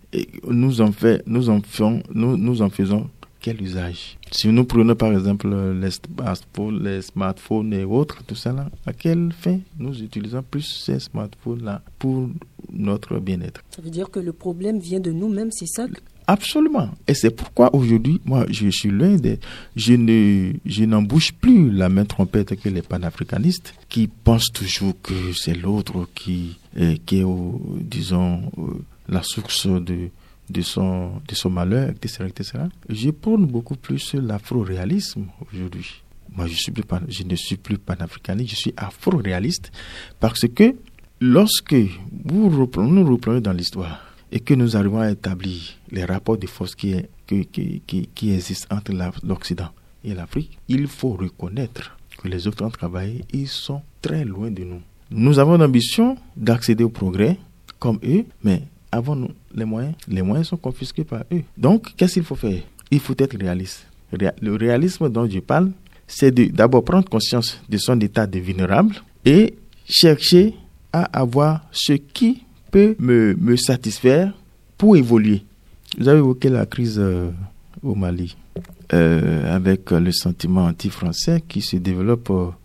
Speaker 3: nous en, fait, nous en, faisons, nous, nous en faisons quel usage? Si nous prenons par exemple les smartphones, les smartphones et autres, tout ça là, à quelle fin nous utilisons plus ces smartphones-là pour notre bien-être?
Speaker 2: Ça veut dire que le problème vient de nous-mêmes, c'est ça?
Speaker 3: Absolument. Et c'est pourquoi aujourd'hui, moi, je suis loin de... Je ne, je n'embouche plus la même trompette que les panafricanistes qui pensent toujours que c'est l'autre qui, euh, qui est, au, disons, euh, la source de... de son, de son malheur, et cetera, et cetera. Je prône beaucoup plus l'afro-réalisme aujourd'hui. Moi, je, suis plus pan, je ne suis plus panafricaniste, je suis afro-réaliste parce que lorsque vous reprenez, nous reprenons dans l'histoire et que nous arrivons à établir les rapports de force qui, qui, qui, qui, qui existent entre la, l'Occident et l'Afrique, il faut reconnaître que les autres ont travaillé, ils sont très loin de nous. Nous avons l'ambition d'accéder au progrès comme eux, mais avons-nous les moyens? Les moyens sont confisqués par eux. Donc, qu'est-ce qu'il faut faire? Il faut être réaliste. Le réalisme dont je parle, c'est de, d'abord prendre conscience de son état de vulnérable et chercher à avoir ce qui peut me, me satisfaire pour évoluer. Vous avez évoqué la crise euh, au Mali, euh, avec le sentiment anti-français qui se développe euh,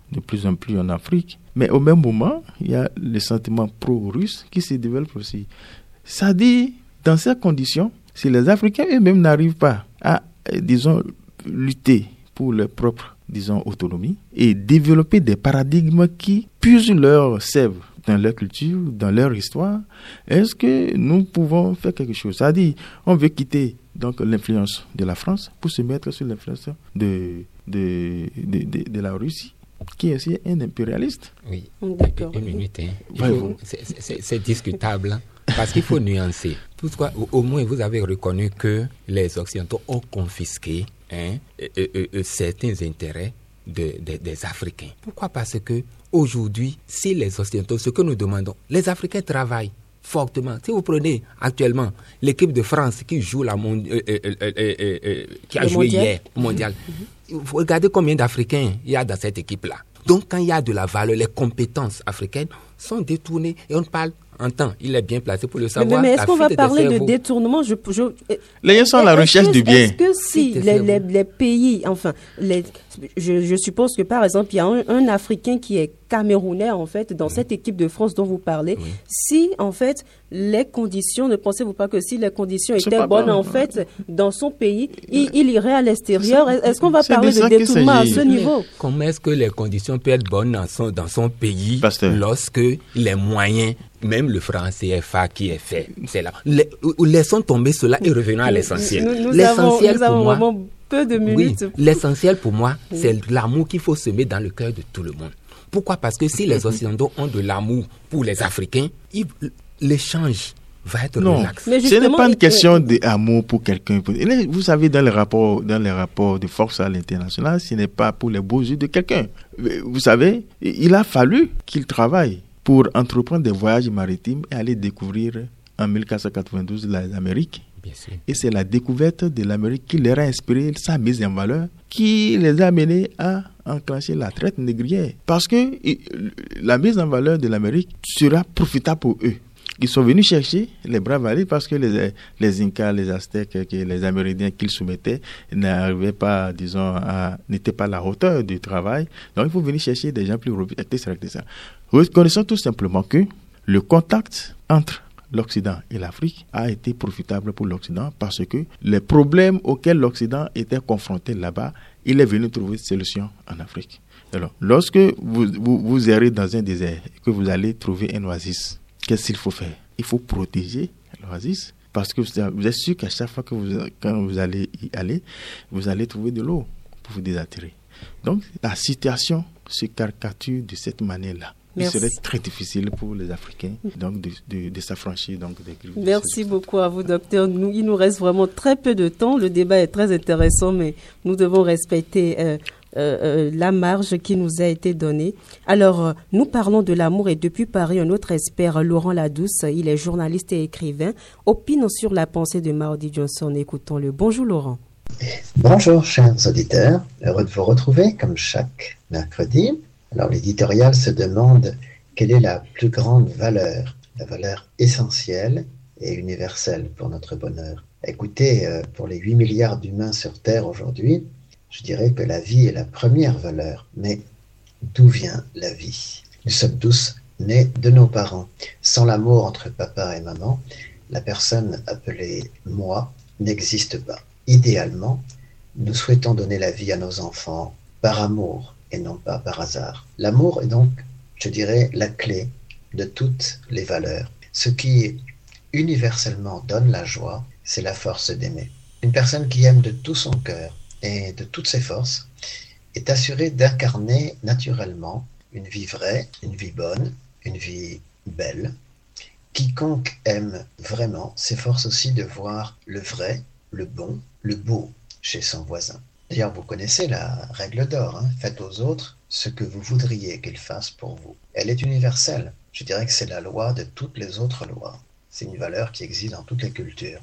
Speaker 3: de plus en plus en Afrique. Mais au même moment, il y a le sentiment pro-russe qui se développe aussi. Ça dit, dans ces conditions, si les Africains eux-mêmes n'arrivent pas à, disons, lutter pour leur propre, disons, autonomie et développer des paradigmes qui puisent leur sève dans leur culture, dans leur histoire, est-ce que nous pouvons faire quelque chose? C'est-à-dire, on veut quitter donc l'influence de la France pour se mettre sous l'influence de, de, de, de, de la Russie, qui est aussi un impérialiste.
Speaker 4: Oui,
Speaker 2: d'accord.
Speaker 4: Une minute. Hein.
Speaker 3: Ouais,
Speaker 4: faut, c'est, c'est, c'est discutable, hein, parce qu'il faut nuancer. Pourquoi, au, au moins, vous avez reconnu que les Occidentaux ont confisqué hein, et, et, et, certains intérêts de, de, des Africains. Pourquoi? Parce que aujourd'hui, si les Occidentaux, ce que nous demandons, les Africains travaillent fortement. Si vous prenez actuellement l'équipe de France qui joue la mondi- euh, euh, euh, euh, euh, qui a
Speaker 2: Le
Speaker 4: joué
Speaker 2: mondial.
Speaker 4: hier au mondial, mm-hmm. Vous regardez combien d'Africains il y a dans cette équipe-là. Donc, quand il y a de la valeur, les compétences africaines sont détournées et on parle en temps. Il est bien placé pour le
Speaker 2: Mais,
Speaker 4: savoir.
Speaker 2: mais est-ce
Speaker 4: La
Speaker 2: qu'on va
Speaker 4: fuite des
Speaker 2: parler de
Speaker 4: cerveaux.
Speaker 2: détournement? je, je,
Speaker 3: Les gens sont à la
Speaker 2: est-ce
Speaker 3: recherche
Speaker 2: que-
Speaker 3: du bien.
Speaker 2: Est-ce que si
Speaker 4: Fuite des
Speaker 2: les, les,
Speaker 4: cerveaux.
Speaker 2: les pays, enfin, les, je, je suppose que par exemple, il y a un, un Africain qui est camerounais, en fait, dans cette équipe de France dont vous parlez.
Speaker 4: Oui.
Speaker 2: Si, en fait, les conditions, ne pensez-vous pas que si les conditions
Speaker 3: C'est
Speaker 2: étaient
Speaker 3: pas
Speaker 2: bonnes,
Speaker 3: bon.
Speaker 2: en fait, dans son pays, il, il irait à l'extérieur? Est-ce qu'on va
Speaker 3: c'est
Speaker 2: parler
Speaker 3: de ça
Speaker 2: de
Speaker 3: qu'il
Speaker 2: détournement à
Speaker 3: s'agit.
Speaker 2: ce niveau?
Speaker 4: Comment est-ce que les conditions peuvent être bonnes dans son, dans son pays
Speaker 3: Pasteur.
Speaker 4: lorsque les moyens, même le franc C F A qui est fait, c'est là. Les- laissons tomber cela et revenons à l'essentiel.
Speaker 2: Nous, nous avons,
Speaker 4: L'essentiel
Speaker 2: nous
Speaker 4: pour
Speaker 2: avons
Speaker 4: moi,
Speaker 2: vraiment peu de
Speaker 4: oui,
Speaker 2: minutes.
Speaker 4: l'essentiel pour moi, c'est l'amour qu'il faut semer dans le cœur de tout le monde. Pourquoi? Parce que si les Occidentaux ont de l'amour pour les Africains, ils- l'échange va être
Speaker 3: Non,
Speaker 4: relax.
Speaker 2: Mais
Speaker 3: ce n'est
Speaker 2: justement,
Speaker 3: pas une
Speaker 2: il-
Speaker 3: question d'amour pour quelqu'un. Et là, vous savez, dans les rapports, dans les rapports de force à l'international, ce n'est pas pour les beaux yeux de quelqu'un. Vous savez, il a fallu qu'il travaille pour entreprendre des voyages maritimes et aller découvrir en mille quatre cent quatre-vingt-douze l'Amérique.
Speaker 4: Bien sûr.
Speaker 3: Et c'est la découverte de l'Amérique qui leur a inspiré sa mise en valeur, qui les a amenés à enclencher la traite négrière. Parce que i- la mise en valeur de l'Amérique sera profitable pour eux. Ils sont venus chercher les braves alliés parce que les, les Incas, les Aztèques, que les Amérindiens qu'ils soumettaient n'arrivaient pas, disons, à, n'étaient pas à la hauteur du travail. Donc il faut venir chercher des gens plus robustes, et cetera, et cetera. Reconnaissons tout simplement que le contact entre l'Occident et l'Afrique a été profitable pour l'Occident parce que les problèmes auxquels l'Occident était confronté là-bas, il est venu trouver une solution en Afrique. Alors, lorsque vous, vous, vous errez dans un désert et que vous allez trouver un oasis, qu'est-ce qu'il faut faire? Il faut protéger l'oasis parce que vous êtes sûr qu'à chaque fois que vous, quand vous allez y aller, vous allez trouver de l'eau pour vous désattirer. Donc, la situation se caricature de cette manière-là. Il
Speaker 2: Merci.
Speaker 3: serait très difficile pour les Africains donc de, de, de s'affranchir donc des griffes.
Speaker 2: Merci beaucoup à vous, docteur. Nous, il nous reste vraiment très peu de temps. Le débat est très intéressant, mais nous devons respecter euh, euh, euh, la marge qui nous a été donnée. Alors, euh, nous parlons de l'amour et depuis Paris, un autre expert, Laurent Ladouce, il est journaliste et écrivain, opine sur la pensée de Maudie Johnson. Écoutons-le. Bonjour Laurent.
Speaker 5: Bonjour chers auditeurs, heureux de vous retrouver comme chaque mercredi. Alors l'éditorial se demande quelle est la plus grande valeur, la valeur essentielle et universelle pour notre bonheur. Écoutez, euh, pour les huit milliards d'humains sur Terre aujourd'hui, je dirais que la vie est la première valeur. Mais d'où vient la vie? Nous sommes tous nés de nos parents. Sans l'amour entre papa et maman, la personne appelée moi n'existe pas. Idéalement, nous souhaitons donner la vie à nos enfants par amour et non pas par hasard. L'amour est donc, je dirais, la clé de toutes les valeurs. Ce qui universellement donne la joie, c'est la force d'aimer. Une personne qui aime de tout son cœur et de toutes ses forces est assurée d'incarner naturellement une vie vraie, une vie bonne, une vie belle. Quiconque aime vraiment s'efforce aussi de voir le vrai, le bon, le beau chez son voisin. D'ailleurs, vous connaissez la règle d'or, hein, faites aux autres ce que vous voudriez qu'ils fassent pour vous. Elle est universelle. Je dirais que c'est la loi de toutes les autres lois. C'est une valeur qui existe dans toutes les cultures.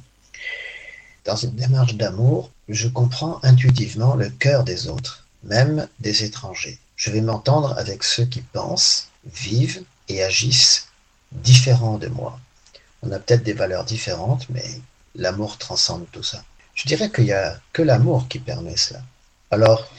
Speaker 5: Dans une démarche d'amour, je comprends intuitivement le cœur des autres, même des étrangers. Je vais m'entendre avec ceux qui pensent, vivent et agissent différents de moi. On a peut-être des valeurs différentes, mais l'amour transcende tout ça. Je dirais qu'il n'y a que l'amour qui permet cela. Alors,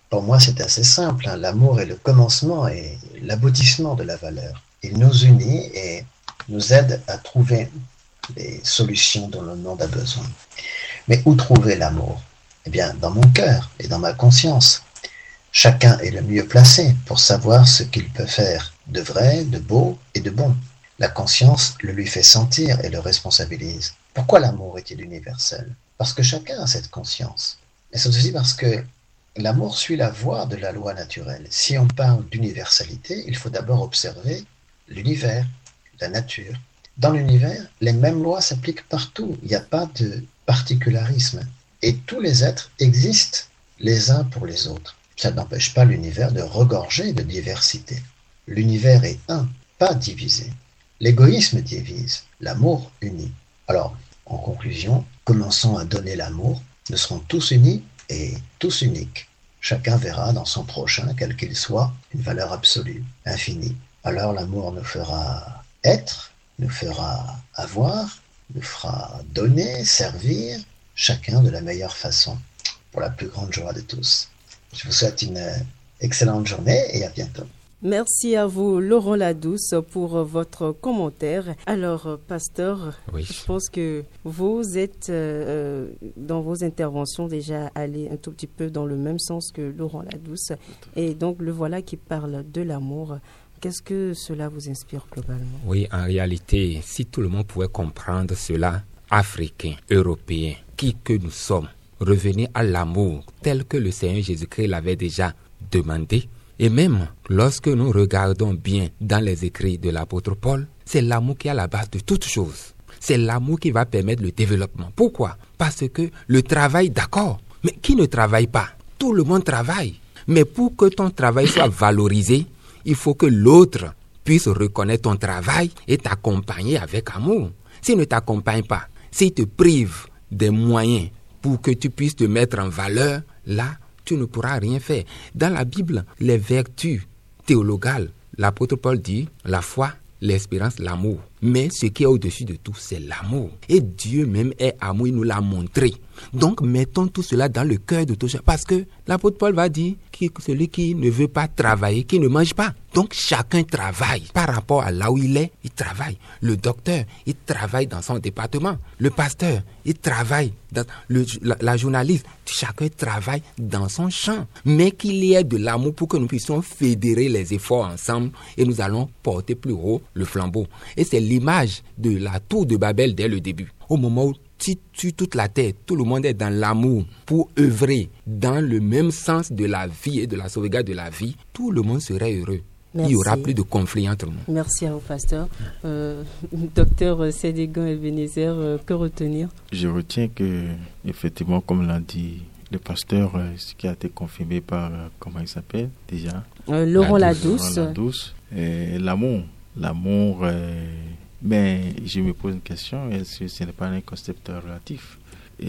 Speaker 5: Pour moi, c'est assez simple. Hein. L'amour est le commencement et l'aboutissement de la valeur. Il nous unit et nous aide à trouver les solutions dont le monde a besoin. Mais où trouver l'amour? Eh bien, dans mon cœur et dans ma conscience. Chacun est le mieux placé pour savoir ce qu'il peut faire de vrai, de beau et de bon. La conscience le lui fait sentir et le responsabilise. Pourquoi l'amour est-il universel? Parce que chacun a cette conscience. Et c'est aussi parce que l'amour suit la voie de la loi naturelle. Si on parle d'universalité, il faut d'abord observer l'univers, la nature. Dans l'univers, les mêmes lois s'appliquent partout. Il n'y a pas de particularisme. Et tous les êtres existent les uns pour les autres. Ça n'empêche pas l'univers de regorger de diversité. L'univers est un, pas divisé. L'égoïsme divise, l'amour unit. Alors, en conclusion, commençons à donner l'amour. Nous serons tous unis et tous uniques. Chacun verra dans son prochain, quel qu'il soit, une valeur absolue, infinie. Alors l'amour nous fera être, nous fera avoir, nous fera donner, servir, chacun de la meilleure façon, pour la plus grande joie de tous. Je vous souhaite une excellente journée et à bientôt.
Speaker 2: Merci à vous, Laurent Ladouce, pour votre commentaire. Alors, pasteur,
Speaker 4: oui.
Speaker 2: Je pense que vous êtes, euh, dans vos interventions, déjà allé un tout petit peu dans le même sens que Laurent Ladouce. Et donc, le voilà qui parle de l'amour. Qu'est-ce que cela vous inspire globalement?
Speaker 4: Oui, en réalité, si tout le monde pouvait comprendre cela, Africains, Européens, qui que nous sommes, revenir à l'amour tel que le Seigneur Jésus-Christ l'avait déjà demandé. Et même lorsque nous regardons bien dans les écrits de l'apôtre Paul, c'est l'amour qui est à la base de toutes choses. C'est l'amour qui va permettre le développement. Pourquoi? Parce que le travail, d'accord, mais qui ne travaille pas? Tout le monde travaille. Mais pour que ton travail soit valorisé, il faut que l'autre puisse reconnaître ton travail et t'accompagner avec amour. S'il ne t'accompagne pas, s'il te prive des moyens pour que tu puisses te mettre en valeur, là, tu ne pourras rien faire. Dans la Bible, les vertus théologales, l'apôtre Paul dit la foi, l'espérance, l'amour. Mais ce qui est au-dessus de tout, c'est l'amour. Et Dieu même est amour, il nous l'a montré. Donc, mettons tout cela dans le cœur de tous. Parce que l'apôtre Paul va dire que celui qui ne veut pas travailler, qui ne mange pas. Donc, chacun travaille. Par rapport à là où il est, il travaille. Le docteur, il travaille dans son département. Le pasteur, il travaille. Dans le, la, la journaliste, chacun travaille dans son champ. Mais qu'il y ait de l'amour pour que nous puissions fédérer les efforts ensemble et nous allons porter plus haut le flambeau. Et c'est l'image de la tour de Babel dès le début. Au moment où tu tues toute la terre, tout le monde est dans l'amour pour œuvrer dans le même sens de la vie et de la sauvegarde de la vie, tout le monde serait heureux. Merci. Il n'y aura plus de conflit entre nous.
Speaker 2: Merci à vous, pasteur. Euh, docteur Sédégan Ebenezer, euh, que retenir?
Speaker 3: Je retiens que, effectivement, comme l'a dit le pasteur, euh, ce qui a été confirmé par, euh, comment il s'appelle déjà
Speaker 2: euh, Laurent Ladouce.
Speaker 3: Laurent Ladouce. Euh, l'amour. L'amour, euh, mais je me pose une question, est-ce que ce n'est pas un concept relatif?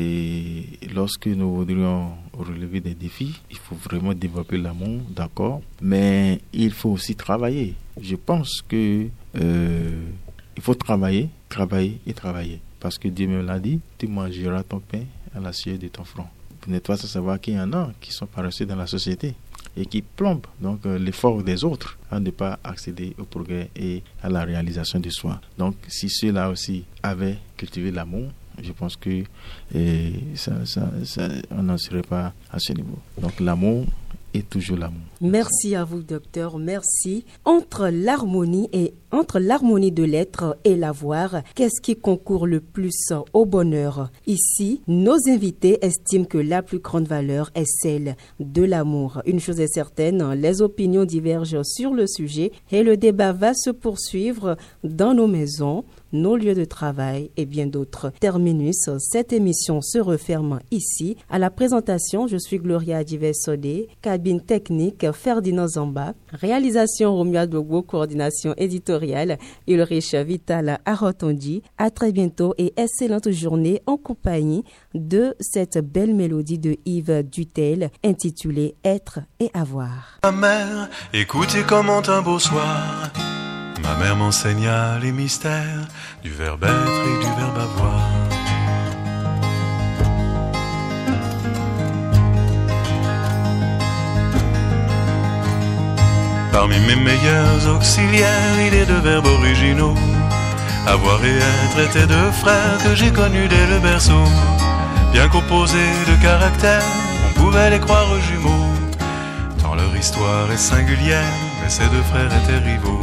Speaker 3: Et lorsque nous voudrions relever des défis, il faut vraiment développer l'amour, d'accord, mais il faut aussi travailler. Je pense que euh, il faut travailler, travailler et travailler. Parce que Dieu me l'a dit, tu mangeras ton pain à la sueur de ton front. Vous n'êtes pas sans savoir qu'il y en a qui sont paresseux dans la société et qui plombent donc euh, l'effort des autres à ne pas accéder au progrès et à la réalisation de soi. Donc si ceux-là aussi avaient cultivé l'amour, je pense que et ça, ça, ça, on n'en serait pas à ce niveau. Donc l'amour est toujours l'amour.
Speaker 2: Merci à vous, docteur. Merci. Entre l'harmonie et entre l'harmonie de l'être et l'avoir, qu'est-ce qui concourt le plus au bonheur? Ici, nos invités estiment que la plus grande valeur est celle de l'amour. Une chose est certaine, les opinions divergent sur le sujet et le débat va se poursuivre dans nos maisons, nos lieux de travail et bien d'autres. Terminus, cette émission se referme ici. À la présentation, je suis Gloria Adive-Sodé, cabine technique Ferdinand Zamba, réalisation Romia Dogbo, coordination éditoriale Ulrich Vital Arotondi. À très bientôt et excellente journée en compagnie de cette belle mélodie de Yves Dutel intitulée Être et avoir.
Speaker 6: Ma mère, écoutez comment un beau soir, ma mère m'enseigna les mystères du verbe être et du verbe avoir. Parmi mes meilleurs auxiliaires, il est de verbes originaux. Avoir et être étaient deux frères que j'ai connus dès le berceau. Bien composés de caractère, on pouvait les croire jumeaux. Tant leur histoire est singulière, mais ces deux frères étaient rivaux.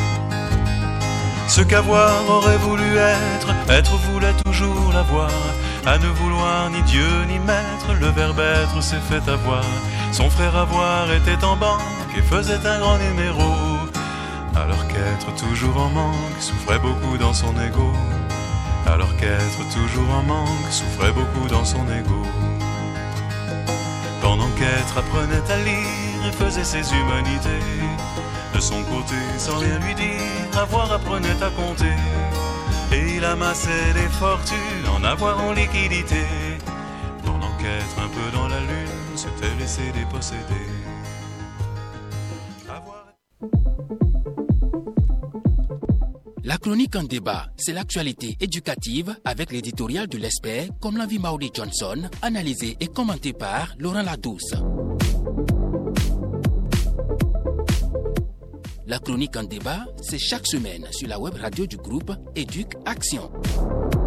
Speaker 6: Ce qu'avoir aurait voulu être, être voulait toujours l'avoir. À ne vouloir ni Dieu ni maître, le verbe être s'est fait avoir. Son frère avoir était en banque et faisait un grand numéro. Alors qu'être toujours en manque souffrait beaucoup dans son ego. Alors qu'être toujours en manque souffrait beaucoup dans son ego. Pendant qu'être apprenait à lire et faisait ses humanités, de son côté, sans rien lui dire, avoir apprenait à compter. Et il amassait des fortunes en avoir en liquidité. Pendant qu'être un peu dans la lune, s'était laissé déposséder. Avoir...
Speaker 1: La chronique en débat, c'est l'actualité éducative avec l'éditorial de l'expert comme l'envie Maudie Johnson, analysé et commenté par Laurent Ladouce. La chronique en débat, c'est chaque semaine sur la web radio du groupe Éduc Action.